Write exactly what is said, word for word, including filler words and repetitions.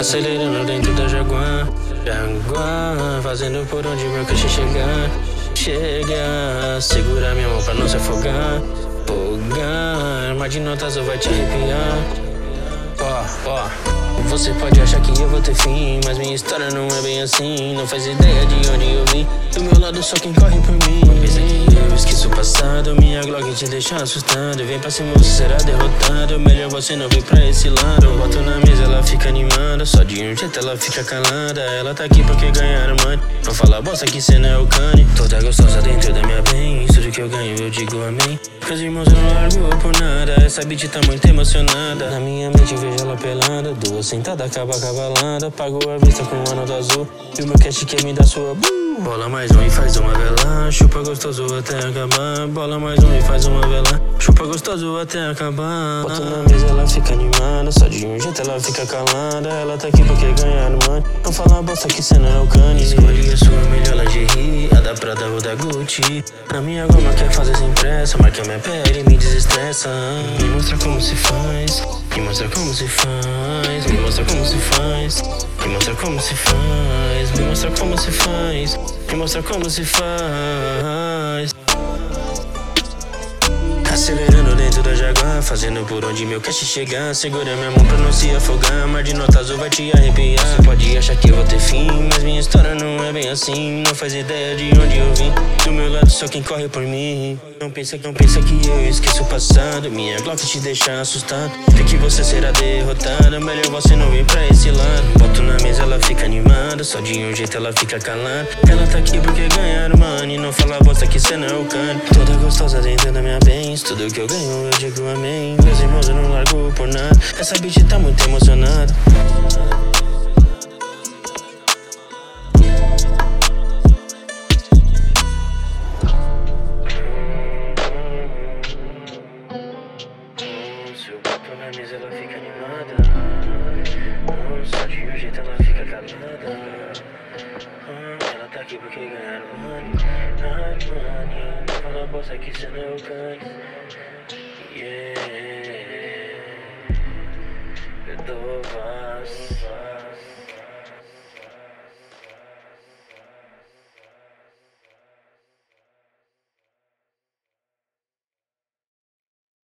Acelerando dentro da Jaguar, Jaguar, fazendo por onde meu cachê chegar. Chega, segura minha mão pra não se afogar. Fogar, mar de notas ou vai te arrepiar. Ó, ó, você pode achar que eu vou ter fim, mas minha história não é bem assim. Não faz ideia de onde eu vim, do meu lado só quem corre por mim. Pensa que eu esqueço o passado, minha Glock te deixa assustado. Vem pra cima, você será derrotado, melhor você não vir pra esse lado. Eu boto na mesa, ela fica animada, só de um jeito ela fica calada. Ela tá aqui porque ganharam money, não fala bosta que cê não é o cane. Toda gostosa dentro da minha bem, tudo que eu ganho eu digo amém. Meus irmãos eu não largo por nada, essa bitch tá muito emocionada. Na minha mente vejo ela pelada, duas sentadas acaba cavalada. Pago a vista com uma nota azul, e o meu cash quer me dar sua buh. Bola mais um e faz uma vela, chupa gostoso até acabar. Bola mais um e faz uma vela, chupa gostoso até acabar. Boto na mesa, ela fica animada, só de um jeito ela fica calada. Ela tá aqui porque ganharam money, não fala bosta que cê não é o cane. Escolhe a sua melhor lingerie, a da Prada ou da Gucci. Na minha goma quer fazer sem pressa, marca minha pele e me desestressa. Me mostra como se faz, me mostra como se faz, me mostra como se faz, me mostra como se faz, me mostra como se faz, me mostra como se faz. Acelerando dentro da Jaguar, fazendo por onde meu cash chegar. Segura minha mão pra não se afogar, mar de nota azul vai te arrepiar. Você pode achar que eu vou ter fim, mas minha história não é bem assim. Não faz ideia de onde eu vim, do meu lado só quem corre por mim. Não pensa, não pensa que eu esqueço o passado, minha Glock te deixa assustado. Vê que você será derrotada, melhor você não vir pra esse lado. Boto na mesa, ela fica animada, só de um jeito ela fica calada. Ela tá aqui porque ganharam money, não fala bosta que cê não é o cane. Toda gostosa dentro da minha bens, tudo que eu ganho eu digo amém. Meus irmãos eu não largo por nada, essa bitch tá muito emocionada. Se eu boto na mesa ela fica animada, só de um jeito ela fica calada. Ela tá aqui porque ganharam money, money. Não fala bosta que cê não é o cane. Yeah, eu dou vaz.